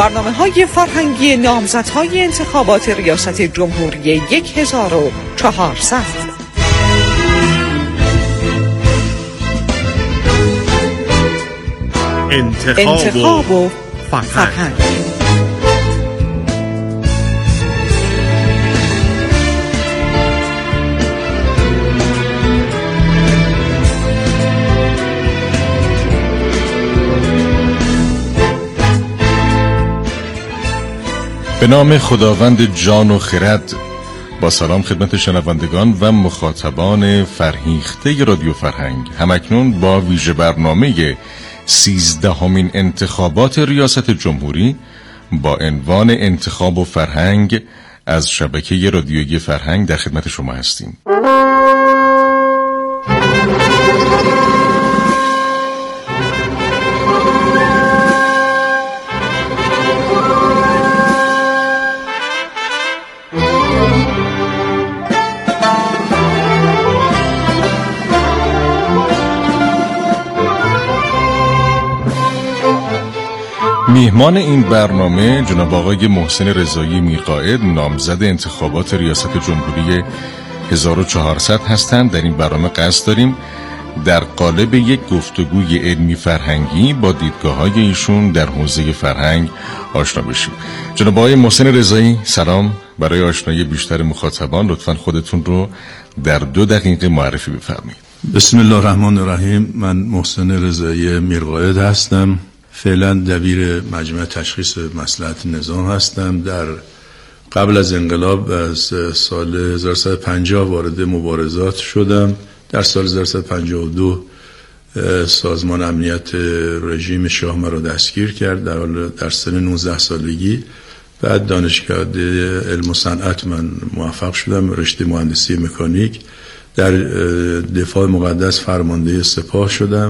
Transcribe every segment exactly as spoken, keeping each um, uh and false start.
برنامه‌های فرهنگی نامزدهای انتخابات ریاست جمهوری هزار و چهارصد. انتخاب, انتخاب و فرهنگ, فرهنگ. به نام خداوند جان و خرد. با سلام خدمت شنوندگان و مخاطبان فرهیخته رادیو فرهنگ. همکنون با ویژه برنامه سیزدهمین انتخابات ریاست جمهوری با عنوان انتخاب و فرهنگ از شبکه رادیویی فرهنگ در خدمت شما هستیم. میهمان این برنامه جناب آقای محسن رضایی میرقائد، نامزد انتخابات ریاست جمهوری هزار و چهارصد هستند. در این برنامه قصد داریم در قالب یک گفتگوی علمی فرهنگی با دیدگاه‌های ایشون در حوزه فرهنگ آشنا بشیم. جناب آقای محسن رضایی سلام. برای آشنایی بیشتر مخاطبان لطفاً خودتون رو در دو دقیقه معرفی بفرمایید. بسم الله الرحمن الرحیم. من محسن رضایی میرقائد هستم. فعلا دبیر مجمع تشخیص مصلحت نظام هستم. در قبل از انقلاب از سال هزار و سیصد و پنجاه وارد مبارزات شدم. در سال هزار و سیصد و پنجاه و دو سازمان امنیت رژیم شاه مرا دستگیر کرد در حال در سن نوزده سالگی. بعد دانشگاه علم و صنعت من موفق شدم، رشته مهندسی مکانیک. در دفاع مقدس فرمانده سپاه شدم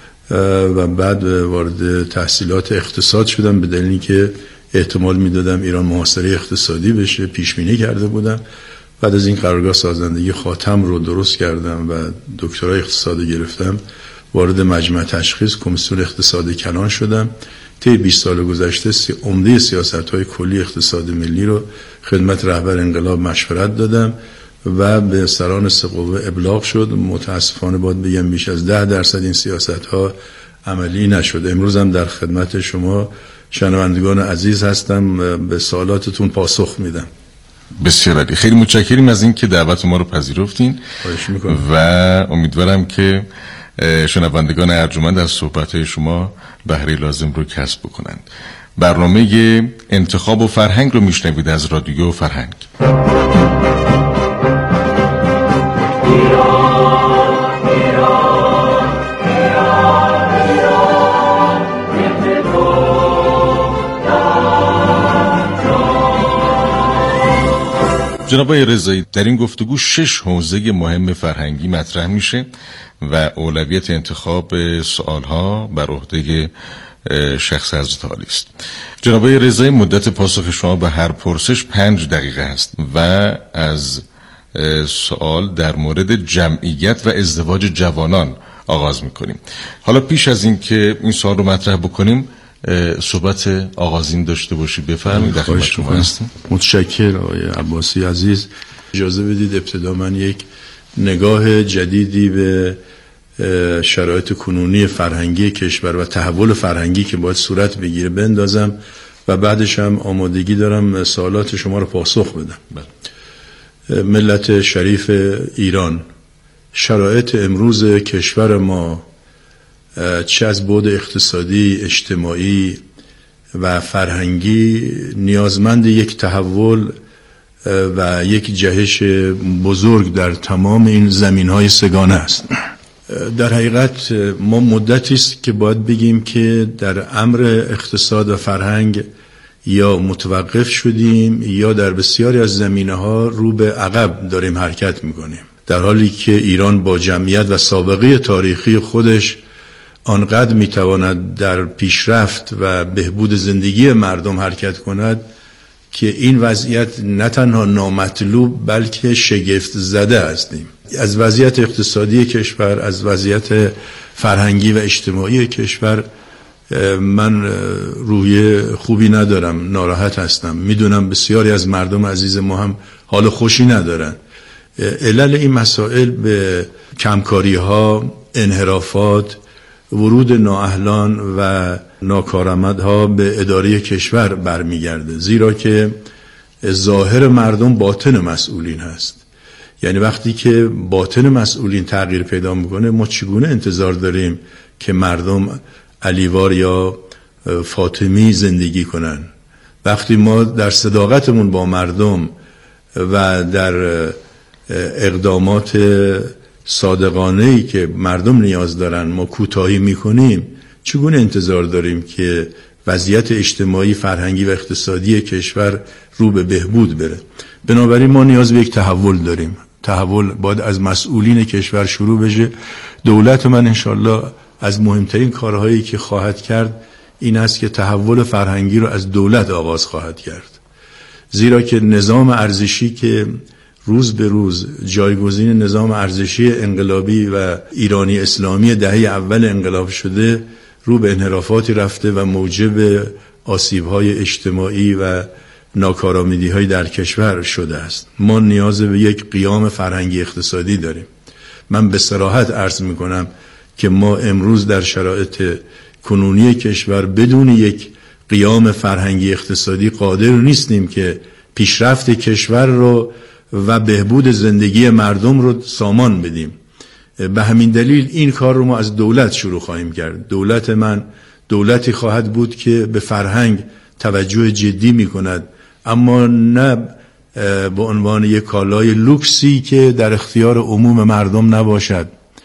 و بعد وارد تحصیلات اقتصاد شدم به دلیلی که احتمال میدادم ایران محاصره اقتصادی بشه. پیش بینی کرده بودم. بعد از این قرارگاه سازندگی خاتم رو درست کردم و دکترای اقتصاد گرفتم. وارد مجمع تشخیص کمیسیون اقتصاد کلان شدم. طی بیست سال گذشته سی عمده سیاست‌های کلی اقتصاد ملی رو خدمت رهبر انقلاب مشورت دادم و به سران سه قوه ابلاغ شد. متاسفانه باید بگم بیش از ده درصد این سیاست‌ها عملی نشد. امروز هم در خدمت شما شنوندگان عزیز هستم، به سوالاتتون پاسخ میدم. بسیار عالی. خیلی متشکریم از این که دعوت ما رو پذیرفتین و امیدوارم که شنوندگان ارجمند از صحبت‌های شما بهره لازم رو کسب بکنند. برنامه انتخاب و فرهنگ رو میشنوید از رادیو فرهنگ. جناب آقای رضایی، در این گفتگو شش حوزه مهم فرهنگی مطرح میشه و اولویت انتخاب سوالها بر عهده شخص حضرت عالی است. جناب آقای رضایی، مدت پاسخ شما به هر پرسش پنج دقیقه است و از سوال در مورد جمعیت و ازدواج جوانان آغاز میکنیم. حالا پیش از این که این سوال رو مطرح بکنیم صحبت آغازین داشته باشید. بفرمایید، در خدمت شما هستم. متشکرم آقای عباسی عزیز. اجازه بدید ابتدا من یک نگاه جدیدی به شرایط کنونی فرهنگی کشور و تحول فرهنگی که باید صورت بگیره بندازم و بعدش هم آمادگی دارم سوالات شما رو پاسخ بدم. بله. ملت شریف ایران، شرایط امروز کشور ما چه از بعد اقتصادی، اجتماعی و فرهنگی نیازمند یک تحول و یک جهش بزرگ در تمام این زمین‌های سگانه است. در حقیقت ما مدتی است که باید بگیم که در امر اقتصاد و فرهنگ یا متوقف شدیم یا در بسیاری از زمینه‌ها رو به عقب داریم حرکت می‌کنیم، در حالی که ایران با جمعیت و سابقه تاریخی خودش آنقدر میتواند در پیشرفت و بهبود زندگی مردم حرکت کند که این وضعیت نه تنها نامطلوب بلکه شگفت زده هستیم. از وضعیت اقتصادی کشور، از وضعیت فرهنگی و اجتماعی کشور من روی خوبی ندارم، ناراحت هستم. میدونم بسیاری از مردم عزیز ما هم حال خوشی ندارن. علل این مسائل به کمکاری ها، انحرافات، ورود نااهلان و ناکارآمدها به اداره کشور برمیگرده، زیرا که ظاهر مردم باطن مسئولین هست. یعنی وقتی که باطن مسئولین تغییر پیدا میکنه، ما چگونه انتظار داریم که مردم علیوار یا فاطمی زندگی کنن؟ وقتی ما در صداقتمون با مردم و در اقدامات صادقانه‌ای که مردم نیاز دارن ما کوتاهی میکنیم، چگونه انتظار داریم که وضعیت اجتماعی، فرهنگی و اقتصادی کشور رو به بهبود بره؟ بنابراین ما نیاز به یک تحول داریم. تحول باید از مسئولین کشور شروع بشه. دولت من انشالله از مهمترین کارهایی که خواهد کرد این است که تحول فرهنگی رو از دولت آغاز خواهد کرد، زیرا که نظام ارزشی که روز به روز جایگزین نظام ارزشی انقلابی و ایرانی اسلامی دهه اول انقلاب شده، رو به انحرافاتی رفته و موجب آسیب‌های اجتماعی و ناکارآمدی‌های در کشور شده است. ما نیاز به یک قیام فرهنگی اقتصادی داریم. من به صراحت عرض می‌کنم که ما امروز در شرایط کنونی کشور بدون یک قیام فرهنگی اقتصادی قادر نیستیم که پیشرفت کشور رو و بهبود زندگی مردم رو سامان بدیم. به همین دلیل این کار رو ما از دولت شروع خواهیم کرد. دولت من دولتی خواهد بود که به فرهنگ توجه جدی می کند، اما نه به عنوان یک کالای لوکسی که در اختیار عموم مردم نباشد.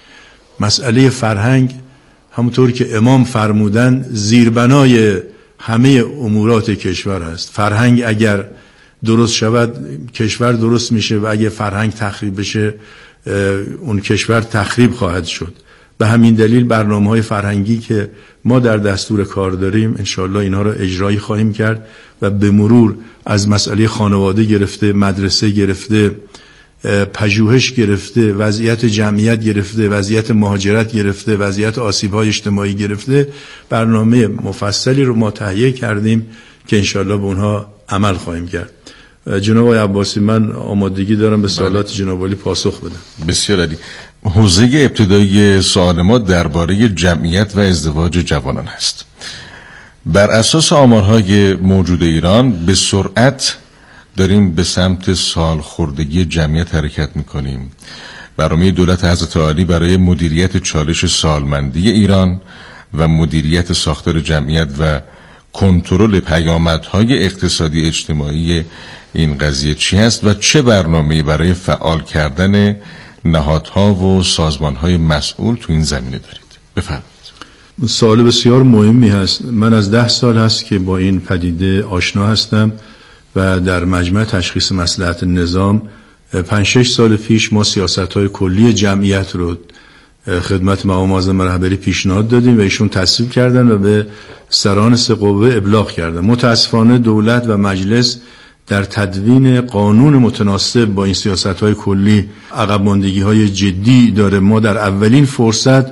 مسئله فرهنگ همونطور که امام فرمودن زیربنای همه امورات کشور است. فرهنگ اگر درست شود کشور درست میشه و اگر فرهنگ تخریب بشه اون کشور تخریب خواهد شد. به همین دلیل برنامه‌های فرهنگی که ما در دستور کار داریم انشاءالله اینها را اجرایی خواهیم کرد و به مرور از مسئله خانواده گرفته، مدرسه گرفته، پژوهش گرفته، وضعیت جمعیت گرفته، وضعیت مهاجرت گرفته، وضعیت آسیب‌های اجتماعی گرفته، برنامه مفصلی رو ما تهیه کردیم که انشاءالله به اونها عمل خواهیم کرد. جناب آقای عباسی، من آمادگی دارم به سوالات جناب عالی پاسخ بدم. بسیار عالی. حوزه ابتدایی سوال ما درباره جمعیت و ازدواج جوانان است. بر اساس آمارهای موجود ایران به سرعت داریم به سمت سالخوردگی جمعیت حرکت میکنیم. برنامه دولت حضرت عالی برای مدیریت چالش سالمندی ایران و مدیریت ساختار جمعیت و کنترل پیامدهای اقتصادی اجتماعی این قضیه چی هست و چه برنامه‌ای برای فعال کردن نهادها و سازمانهای مسئول تو این زمینه دارید؟ بفرمایید. سوال بسیار مهمی هست. من از ده سال هست که با این پدیده آشنا هستم و در مجمع تشخیص مصلحت نظام پنج شش سال پیش ما سیاست‌های کلی جمعیت رو خدمت مقام معظم رهبری پیشنهاد دادیم و ایشون تصویب کردن و به سران سه قوه ابلاغ کردن. متاسفانه دولت و مجلس در تدوین قانون متناسب با این سیاست‌های کلی عقب ماندگی‌های جدی داره. ما در اولین فرصت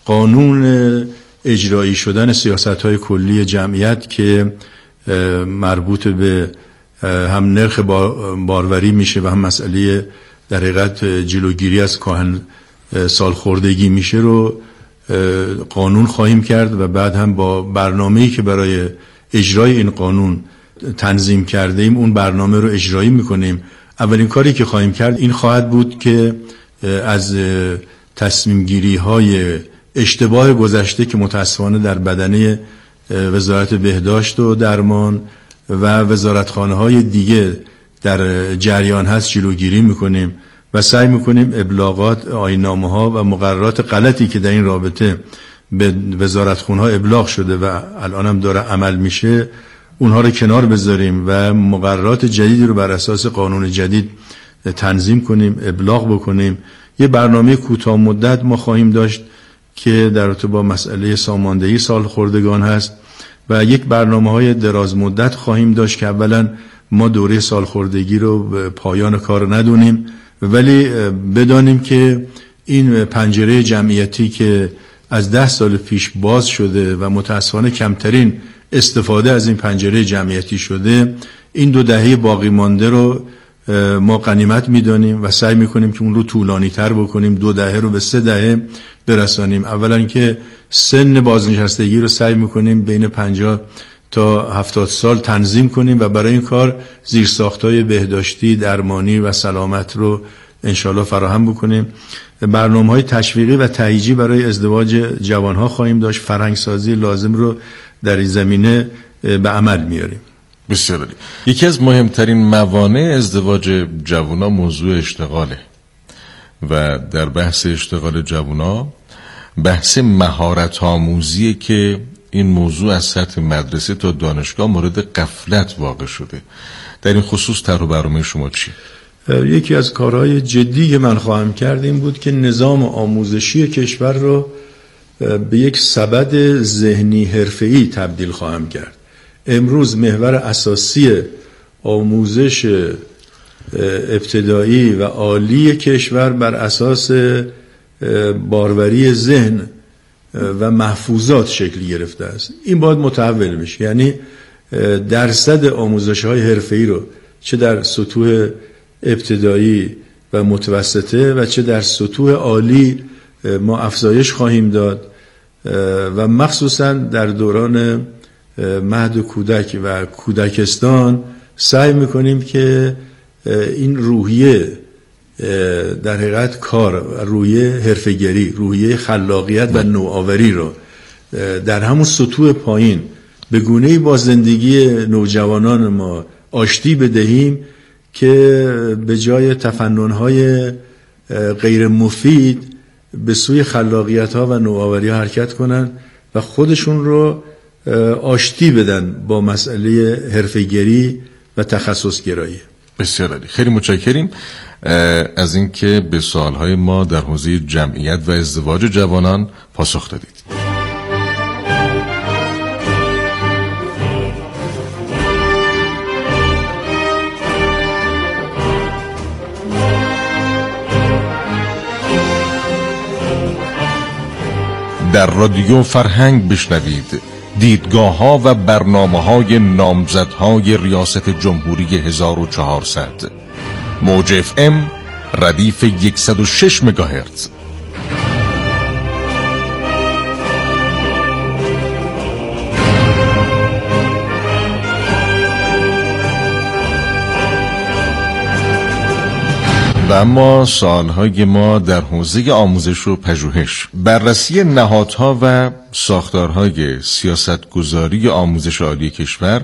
قانون اجرایی شدن سیاست‌های کلی جمعیت که مربوط به هم نرخ باروری میشه و هم مسئله در حقیقت جلوگیری از کاهن سالخوردگی میشه رو قانون خواهیم کرد و بعد هم با برنامه‌ای که برای اجرای این قانون تنظیم کرده ایم اون برنامه رو اجرایی میکنیم. اولین کاری که خواهیم کرد این خواهد بود که از تصمیم گیری های اشتباه گذشته که متاسفانه در بدنه وزارت بهداشت و درمان و وزارتخانه های دیگه در جریان هست جلوگیری میکنیم و سعی میکنیم ابلاغات، آیین‌نامه ها و مقررات غلطی که در این رابطه به وزارتخانه ها ابلاغ شده و الان هم داره عمل میشه اونها رو کنار بذاریم و مقررات جدیدی رو بر اساس قانون جدید تنظیم کنیم، ابلاغ بکنیم. یه برنامه کوتاه مدت ما خواهیم داشت که در رابطه با مسئله ساماندهی سالخوردگان هست و یک برنامه‌های دراز مدت خواهیم داشت که اولا ما دوره سالخوردگی رو به پایان کار ندونیم ولی بدانیم که این پنجره جمعیتی که از ده سال پیش باز شده و متاسفانه کمترین استفاده از این پنجره جمعیتی شده، این دو دهه باقی مانده رو ما غنیمت میدانیم و سعی میکنیم که اون رو طولانی تر بکنیم، دو دهه رو به سه دهه برسانیم. اولا که سن بازنشستگی رو سعی میکنیم بین پنجاه تا هفتاد سال تنظیم کنیم و برای این کار زیرساخت‌های بهداشتی، درمانی و سلامت رو انشالله فراهم بکنیم. برنامه‌های تشویقی و تهییجی برای ازدواج جوانها خواهیم داشت. فرهنگسازی لازم رو در این زمینه به عمل میاریم. بسیار عالی. یکی از مهمترین موانع ازدواج جوونا موضوع اشتغاله و در بحث اشتغال جوونا بحث مهارت آموزیه که این موضوع از سطح مدرسه تا دانشگاه مورد غفلت واقع شده. در این خصوص طرح و برنامه شما چیه؟ یکی از کارهای جدی که من خواهم کرد این بود که نظام آموزشی کشور رو به یک سبد ذهنی حرفه‌ای تبدیل خواهم کرد. امروز محور اساسی آموزش ابتدایی و عالی کشور بر اساس باروری ذهن و محفوظات شکل گرفته است. این باید متحول بشه، یعنی درصد آموزش‌های حرفه‌ای رو چه در سطوح ابتدایی و متوسطه و چه در سطوح عالی ما افزایش خواهیم داد و مخصوصا در دوران مهد و کودک و کودکستان سعی میکنیم که این روحیه در حقیقت کار، روحیه حرفه‌گری، روحیه خلاقیت و نوآوری رو در همون سطوح پایین به گونه‌ای با زندگی نوجوانان ما آشتی بدهیم که به جای تفنن‌های غیر مفید به سوی خلاقیت‌ها و نوآوری‌ها حرکت کنن و خودشون رو آشتی بدن با مسئله حرفه‌گری و تخصص‌گرایی. بسیار عالی. خیلی متشکریم از اینکه به سوال‌های ما در حوزه جمعیت و ازدواج جوانان پاسخ دادید. در رادیو فرهنگ بشنوید دیدگاه ها و برنامه های نامزدهای ریاست جمهوری هزار و چهارصد. موج اف ام ردیف صد و شش مگاهرتز. و اما سوالهای ما در حوزه آموزش و پژوهش. بررسی نهادها و ساختارهای سیاستگذاری آموزش عالی کشور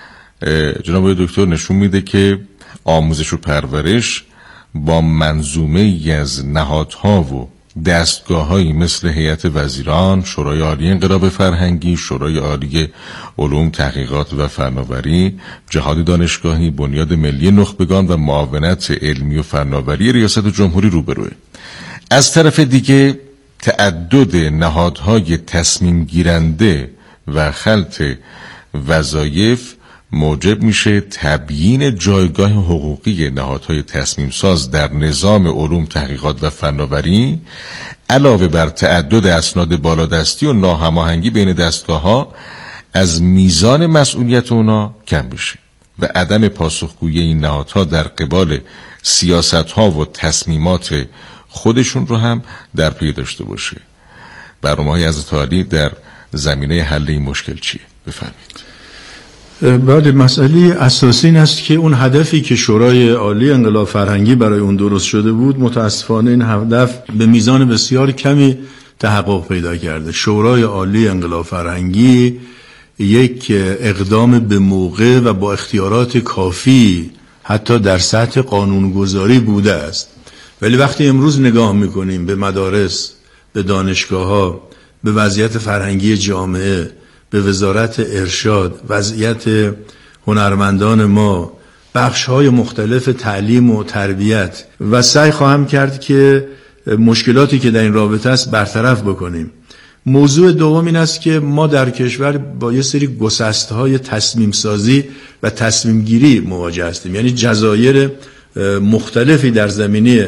جناب دکتر نشون میده که آموزش و پرورش با منظومه ای از نهادها و دستگاه‌هایی مثل هیئت وزیران، شورای عالی انقلاب فرهنگی، شورای عالی علوم، تحقیقات و فناوری، جهاد دانشگاهی، بنیاد ملی نخبگان و معاونت علمی و فناوری ریاست جمهوری روبروه. از طرف دیگه تعدد نهادهای تصمیم گیرنده و خلط وظایف موجب میشه تبیین جایگاه حقوقی نهادهای تصمیم ساز در نظام علوم، تحقیقات و فناوری علاوه بر تعدد اسناد بالادستی و ناهماهنگی بین دستگاه‌ها از میزان مسئولیت اونا کم بشه و عدم پاسخگویی این نهادها در قبال سیاست‌ها و تصمیمات خودشون رو هم در پی داشته باشه. برنامه‌های حضرت عالی در زمینه حل این مشکل چیه؟ بفرمایید. بله، مسئله اساسی این است که اون هدفی که شورای عالی انقلاب فرهنگی برای اون درست شده بود متاسفانه این هدف به میزان بسیار کمی تحقق پیدا کرده. شورای عالی انقلاب فرهنگی یک اقدام به موقع و با اختیارات کافی حتی در سطح قانونگذاری بوده است، ولی وقتی امروز نگاه میکنیم به مدارس، به دانشگاه‌ها، به وضعیت فرهنگی جامعه، به وزارت ارشاد، وضعیت هنرمندان ما، بخش‌های مختلف تعلیم و تربیت و سعی خواهم کرد که مشکلاتی که در این رابطه است برطرف بکنیم. موضوع دوم این است که ما در کشور با یه سری گسسته‌های تصمیم سازی و تصمیم گیری مواجه هستیم، یعنی جزایر مختلفی در زمینه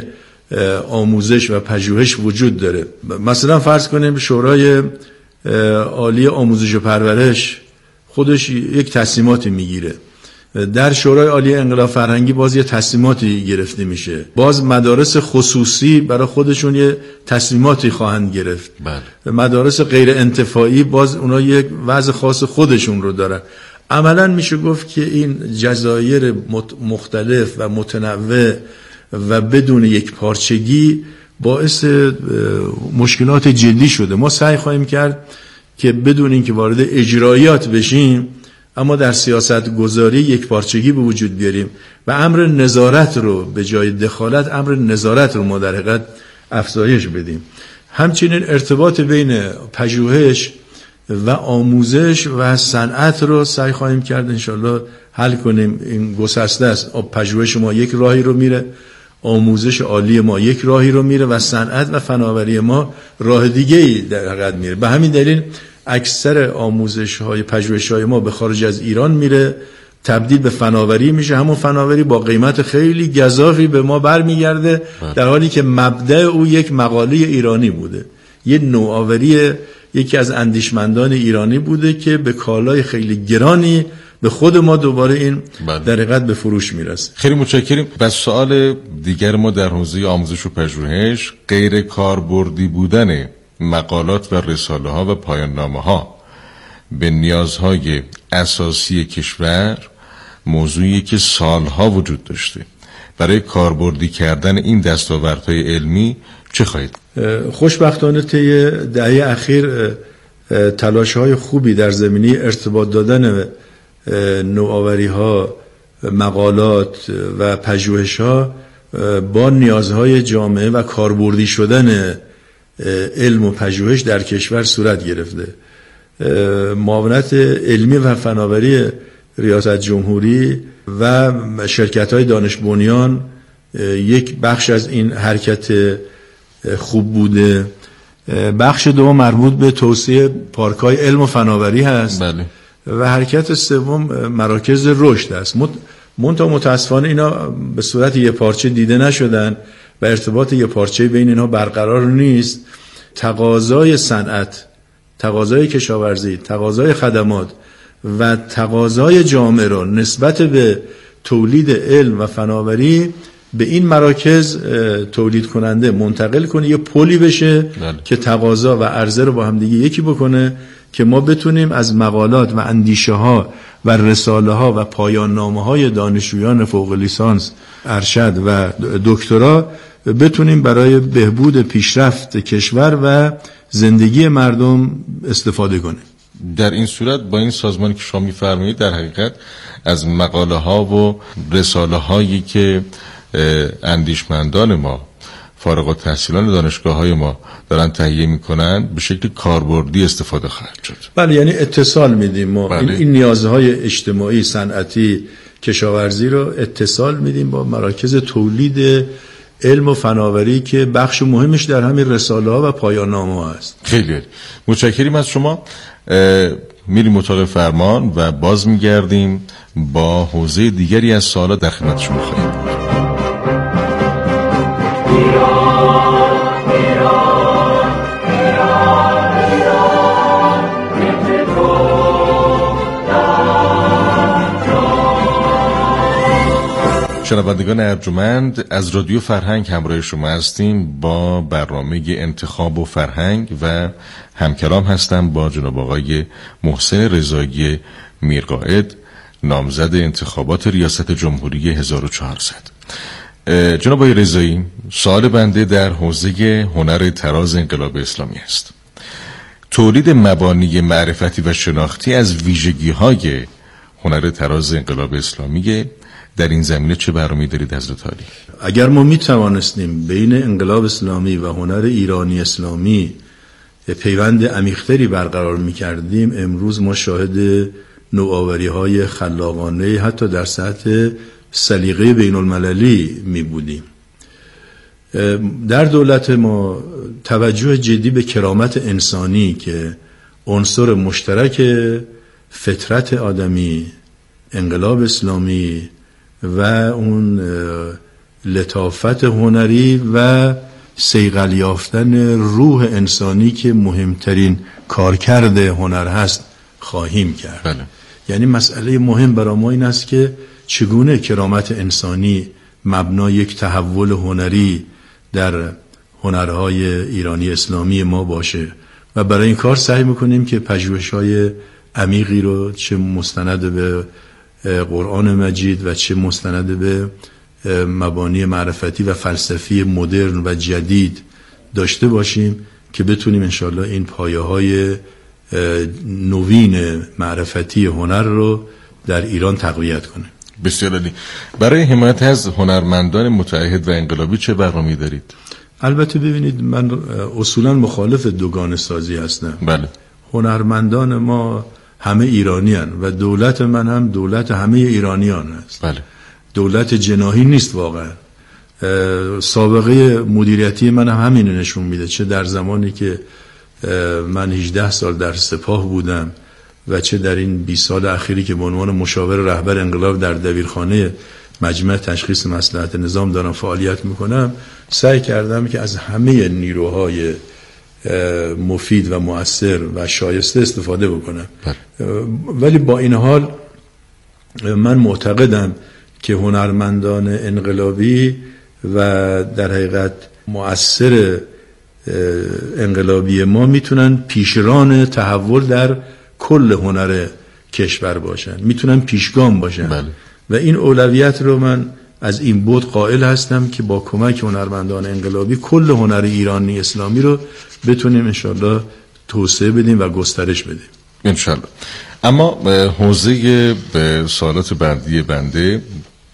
آموزش و پژوهش وجود داره. مثلا فرض کنیم شورای عالی آموزش و پرورش خودش یک تصمیماتی میگیره، در شورای عالی انقلاب فرهنگی باز یه تصمیماتی گرفته میشه، باز مدارس خصوصی برای خودشون یه تصمیماتی خواهند گرفت، بله. مدارس غیر انتفاعی باز اونا یک وضع خاص خودشون رو دارن. عملا میشه گفت که این جزایر مختلف و متنوع و بدون یک پارچگی باعث مشکلات جدی شده. ما سعی خواهیم کرد که بدون اینکه وارد اجرایات بشیم اما در سیاست گذاری یک پارچگی به وجود بیاریم و امر نظارت رو به جای دخالت امر نظارت رو ما در حقیقت افزایش بدیم. همچنین ارتباط بین پژوهش و آموزش و صنعت رو سعی خواهیم کرد انشالله حل کنیم. این گسسته است، پژوهش ما یک راهی رو میره، آموزش عالی ما یک راهی رو میره و صنعت و فناوری ما راه دیگه‌ای در حقیقت میره. به همین دلیل اکثر آموزش‌های پژوهش‌های ما به خارج از ایران میره، تبدیل به فناوری میشه، همون فناوری با قیمت خیلی گزافی به ما برمیگرده، در حالی که مبدأ او یک مقاله ایرانی بوده، یه نوآوری یکی از اندیشمندان ایرانی بوده که به کالای خیلی گرانی به خود ما دوباره این در حقیقت به فروش میرسه. خیلی متشکریم. بس سوال دیگر ما در حوزه آموزش و پژوهش غیر کاربردی بودن مقالات و رساله ها و پایان نامه ها به نیازهای اساسی کشور موضوعی که سالها وجود داشته. برای کاربردی کردن این دستاوردهای علمی چه خواهید؟ خوشبختانه طی دهه اخیر تلاش‌های خوبی در زمینه ارتباط دادن نوآوری‌ها، مقالات و پژوهش‌ها با نیازهای جامعه و کاربردی شدن علم و پژوهش در کشور صورت گرفته. معاونت علمی و فناوری ریاست جمهوری و شرکت‌های دانش بنیان یک بخش از این حرکت خوب بوده. بخش دوم مربوط به توسعه پارک‌های علم و فناوری هست. بله. و حرکت سوم مراکز رشد است. منتها متاسفانه اینا به صورت یه پارچه دیده نشدن و ارتباط یه پارچه بین اینا برقرار نیست. تقاضای صنعت، تقاضای کشاورزی، تقاضای خدمات و تقاضای جامعه را نسبت به تولید علم و فناوری به این مراکز تولید کننده منتقل کنه، یه پلی بشه بله. که تقاضا و عرضه رو با هم دیگه یکی بکنه که ما بتونیم از مقالات و اندیشه ها و رساله ها و پایان نامه های دانشجویان فوق لیسانس، ارشد و دکترا بتونیم برای بهبود پیشرفت کشور و زندگی مردم استفاده کنیم. در این صورت با این سازمانی که شما می‌فرمایید در حقیقت از مقاله ها و رساله هایی که اندیشمندان ما فارغ التحصیلان دانشگاه های ما دارن تهیه میکنن به شکل کاربردی استفاده خواهد شد. بله، یعنی اتصال میدیم ما بله. این, این نیازهای اجتماعی، صنعتی، کشاورزی رو اتصال میدیم با مراکز تولید علم و فناوری که بخش مهمش در همین رساله ها و پایان نامه ها است. خیلی متشکریم از شما. میریم اتاق فرمان و باز میگردیم با حوزه دیگری از سوالات در خدمت شما خواهیم بود. شنوندگان ارجمند، از رادیو فرهنگ همراه شما هستیم با برنامه انتخاب و فرهنگ و همکلام هستم با جناب آقای محسن رضایی میرقائد، نامزد انتخابات ریاست جمهوری هزار و چهارصد. جناب آقای رضایی، سوال بنده در حوزه هنر طراز انقلاب اسلامی است. تولید مبانی معرفتی و شناختی از ویژگی‌های هنر طراز انقلاب اسلامی، در این زمینه چه برنامه‌ای دارید حضرت عالی؟ اگر ما می توانستیم بین انقلاب اسلامی و هنر ایرانی اسلامی پیوند عمیق‌تری برقرار می‌کردیم، امروز ما شاهد نوآوری‌های خلاقانه حتی در سطح سلیقه بین‌المللی می‌بودیم. در دولت ما توجه جدی به کرامت انسانی که عنصر مشترک فطرت آدمی، انقلاب اسلامی و اون لطافت هنری و صیقل یافتن روح انسانی که مهمترین کارکرد هنر هست خواهیم کرد. بله. یعنی مسئله مهم برای ما این است که چگونه کرامت انسانی مبنای یک تحول هنری در هنرهای ایرانی اسلامی ما باشه و برای این کار سعی میکنیم که پژوهش‌های عمیقی رو چه مستند به قرآن مجید و چه مستند به مبانی معرفتی و فلسفی مدرن و جدید داشته باشیم که بتونیم انشالله این پایه‌های نوین معرفتی هنر رو در ایران تقویت کنیم. بسیار عالی. برای حمایت از هنرمندان متعهد و انقلابی چه برنامه‌ای دارید؟ البته ببینید، من اصولا مخالف دوگانه سازی هستم. بله. هنرمندان ما همه ایرانی هستند و دولت من هم دولت همه ایرانیان است. بله. دولت جناحی نیست واقعا. سابقه مدیریتی من هم همین نشون میده، چه در زمانی که من هجده سال در سپاه بودم و چه در این بیست سال اخیری که به عنوان مشاور رهبر انقلاب در دبیرخانه مجمع تشخیص مصلحت نظام دارم فعالیت میکنم، سعی کردم که از همه نیروهای مفید و مؤثر و شایسته استفاده بکنم. ولی با این حال من معتقدم که هنرمندان انقلابی و در حقیقت مؤثر انقلابی ما میتونن پیشران تحول در کل هنر کشور باشن، میتونن پیشگام باشن. بله. و این اولویت رو من از این بود قائل هستم که با کمک هنرمندان انقلابی کل هنر ایرانی اسلامی رو بتونیم انشالله توسعه بدیم و گسترش بدیم انشالله. اما حوزه به سوالات بعدی بنده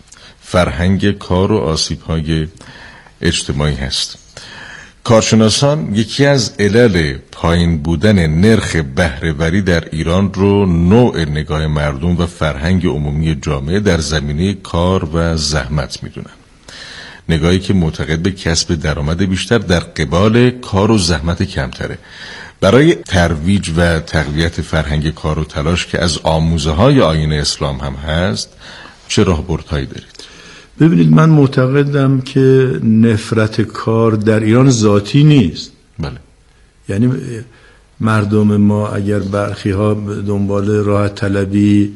فرهنگ کار و آسیب‌های اجتماعی هست. کارشناسان یکی از علل پایین بودن نرخ بهره‌وری در ایران رو نوع نگاه مردم و فرهنگ عمومی جامعه در زمینه کار و زحمت میدونن. نگاهی که معتقد به کسب درآمد بیشتر در قبال کار و زحمت کمتره. برای ترویج و تقویت فرهنگ کار و تلاش که از آموزه‌های آیین اسلام هم هست، چه راهبردهایی دارید؟ ببینید، من معتقدم که نفرت کار در ایران ذاتی نیست. بله. یعنی مردم ما اگر برخی ها دنبال راحت طلبی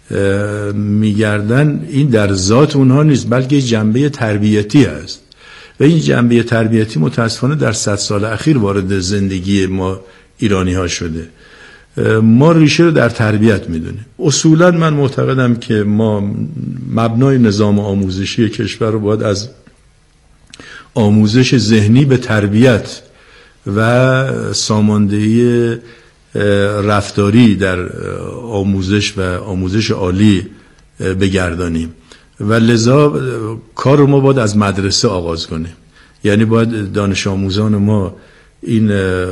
میگردن، این در ذات اونها نیست، بلکه جنبه تربیتی است و این جنبه تربیتی متاسفانه در صد سال اخیر وارد زندگی ما ایرانی ها شده. ما ریشه رو در تربیت میدونیم. اصولا من معتقدم که ما مبنای نظام آموزشی کشور رو باید از آموزش ذهنی به تربیت و ساماندهی رفتاری در آموزش و آموزش عالی بگردانیم و لذا کار رو ما باید از مدرسه آغاز کنیم. یعنی باید دانش آموزان ما این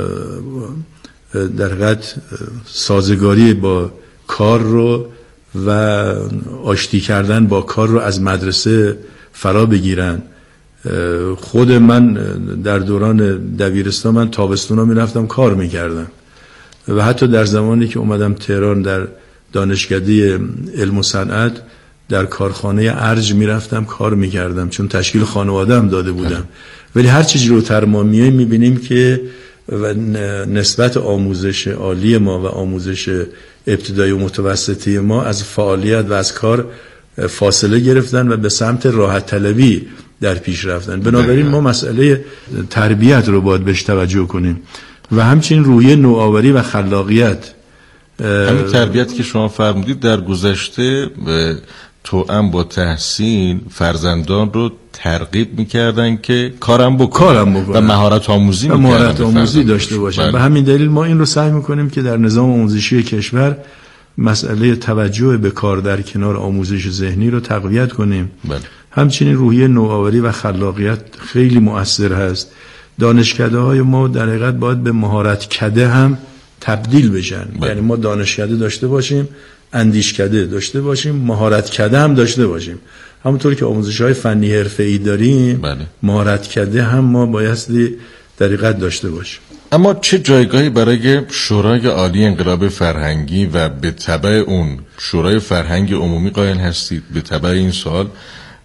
در حقیقت سازگاری با کار رو و آشتی کردن با کار رو از مدرسه فرا بگیرن. خود من در دوران دبیرستان من تابستونا میرفتم کار میکردم و حتی در زمانی که اومدم تهران در دانشکده علم و صنعت در کارخانه ارج میرفتم کار میکردم، چون تشکیل خانواده هم داده بودم. ولی هر چی جلوتر ما میاییم میبینیم که و نسبت آموزش عالی ما و آموزش ابتدایی و متوسطی ما از فعالیت و از کار فاصله گرفتن و به سمت راحت طلبی در پیش رفتن. بنابراین ما مسئله تربیت رو باید بهش توجه کنیم و همچنین روحیه نوآوری و خلاقیت. همین تربیت که شما فرمودید در گذشته توأم با تحسین فرزندان رو ترغیب میکردن که کارم بکنن, کارم بکنن. و مهارت آموزی میکردن، مهارت آموزی داشته باشن. به همین دلیل ما این رو سعی میکنیم که در نظام آموزشی کشور مسئله توجه به کار در کنار آموزش ذهنی رو تقویت کنیم. بله. همچنین روحیه نوآوری و خلاقیت خیلی مؤثر هست. دانشکده های ما در حقیقت باید به مهارت کده هم تبدیل بشن. بله. یعنی ما دانشکده داشته باشیم، اندیشکده داشته باشیم، مهارت کده هم داشته باشیم. همونطور که آموزش‌های فنی حرفه‌ای داریم، بله. مهارت کده هم ما بایستی در حقیقت داشته باشیم. اما چه جایگاهی برای شورای عالی انقلاب فرهنگی و به تبع اون شورای فرهنگ عمومی قائل هستید؟ به تبع این سوال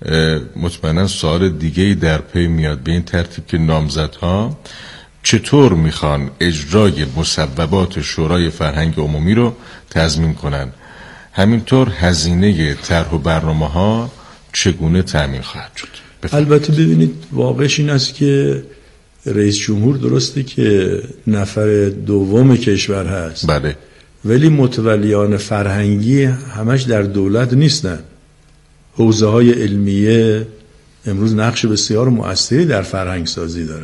مطمئنا سوال دیگه‌ای در پی میاد به این ترتیب که نامزدها چطور میخوان اجرای مصوبات شورای فرهنگ عمومی رو تضمین کنن، همینطور هزینه طرح و برنامه‌ها چگونه تامین خواهد شد. البته ببینید واقعش این است که رئیس جمهور درسته که نفر دوم کشور هست، بله، ولی متولیان فرهنگی همش در دولت نیستن. حوزه های علمیه امروز نقش بسیار مؤثری در فرهنگ سازی دارن.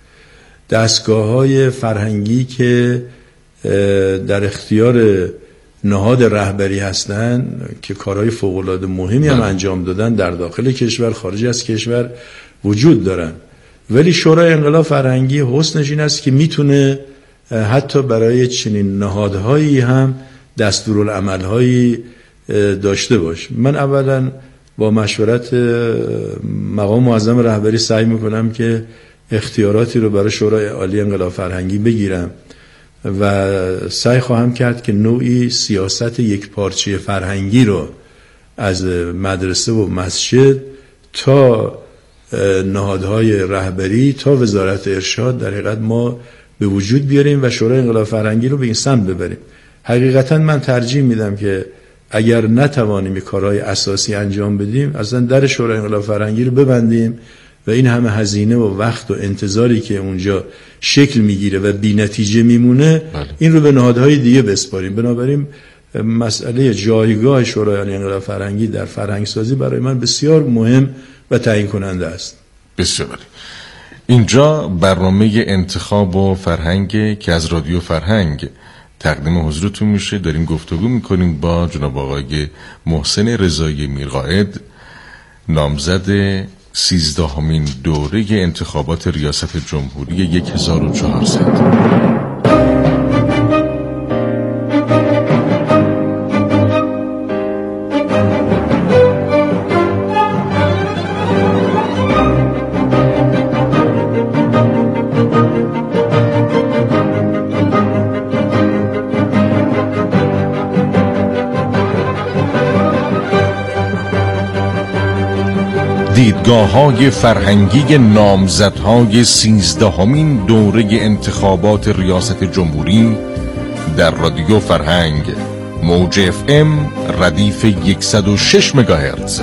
دستگاه های فرهنگی که در اختیار نهاد رهبری هستن که کارهای فوق‌العاده مهمی هم انجام دادن در داخل کشور، خارج از کشور وجود دارن. ولی شورای انقلاب فرهنگی حسنش این است که میتونه حتی برای چنین نهادهایی هم دستورالعمل‌هایی داشته باشه. من اولا با مشورت مقام معظم رهبری سعی میکنم که اختیاراتی رو برای شورای عالی انقلاب فرهنگی بگیرم و سعی خواهم کرد که نوعی سیاست یک پارچه فرهنگی رو از مدرسه و مسجد تا نهادهای رهبری تا وزارت ارشاد در حقیقت ما به وجود بیاریم و شورای انقلاب فرهنگی رو به این سمت ببریم. حقیقتا من ترجیح میدم که اگر نتوانیم کارهای اساسی انجام بدیم اصلا در شورای انقلاب فرهنگی رو ببندیم و این همه هزینه و وقت و انتظاری که اونجا شکل میگیره و بی نتیجه میمونه بله. این رو به نهادهای دیگه بسپاریم. بنابراین مسئله جایگاه شورای انقلاب فرهنگی در فرهنگ سازی برای من بسیار مهم و تعیین کننده است. بسیار عالی. اینجا برنامه انتخاب و فرهنگ که از رادیو فرهنگ تقدیم حضورتون میشه. داریم گفتگو میکنیم با جناب آقای محسن رضایی میرقائد، نامزد سیزدهمین دوره انتخابات ریاست جمهوری هزار و چهارصد. دیدگاه‌های فرهنگی نامزدهای سیزدهمین دوره انتخابات ریاست جمهوری در رادیو فرهنگ موج اف ام ردیف صد و شش مگاهرتز.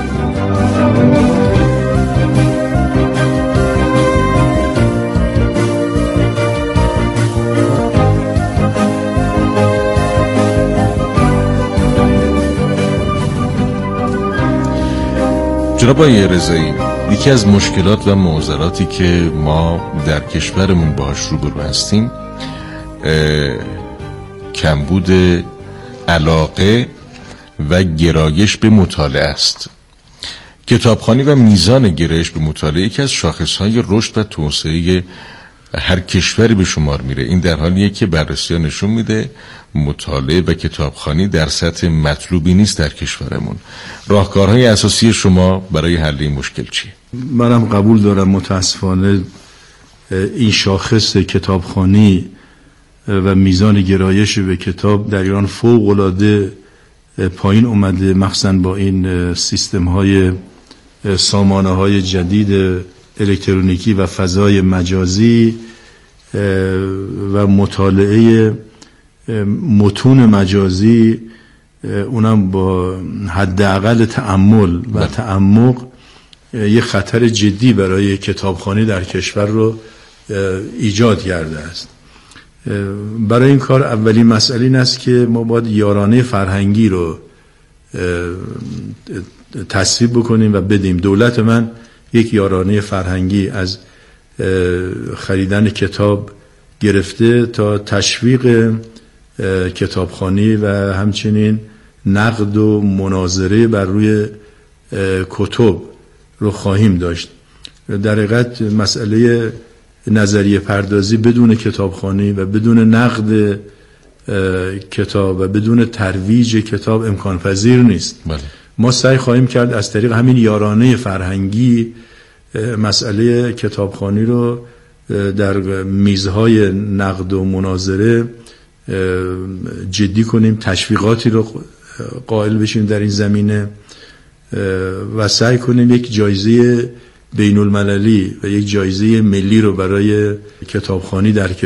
جناب آقای رضایی، یکی از مشکلات و معضلاتی که ما در کشورمون باهاش روبرو هستیم کمبود علاقه و گرایش به مطالعه است. کتابخوانی و میزان گرایش به مطالعه یکی از شاخصهای رشد و توسعه هر کشوری به شمار میره. این در حالیه که بررسی‌ها نشون میده مطالعه و کتابخوانی در سطح مطلوبی نیست در کشورمون. راهکارهای اساسی شما برای حل این مشکل چیه؟ منم قبول دارم متاسفانه این شاخص کتابخوانی و میزان گرایش به کتاب در ایران فوق‌العاده پایین اومده، مخصوصا با این سیستم‌های سامانه‌های جدید الکترونیکی و فضای مجازی و مطالعه متون مجازی، اونم با حداقل تأمل و تعمق، یه خطر جدی برای کتابخوانی در کشور رو ایجاد کرده است. برای این کار اولین مسئله این است که ما باید یارانه فرهنگی رو تصویب بکنیم و بدیم. دولت من یک یارانه فرهنگی از خریدن کتاب گرفته تا تشویق کتابخوانی و همچنین نقد و مناظره بر روی کتب رو خواهیم داشت. در حقیقت مسئله نظریه پردازی بدون کتابخوانی و بدون نقد کتاب و بدون ترویج کتاب امکان پذیر نیست. بله. ما سعی خواهیم کرد از طریق همین یارانه فرهنگی مسئله کتابخوانی رو در میزهای نقد و مناظره جدی کنیم، تشویقاتی رو قائل بشیم در این زمینه و سعی کنیم یک جایزه بین المللی و یک جایزه ملی رو برای کتابخوانی در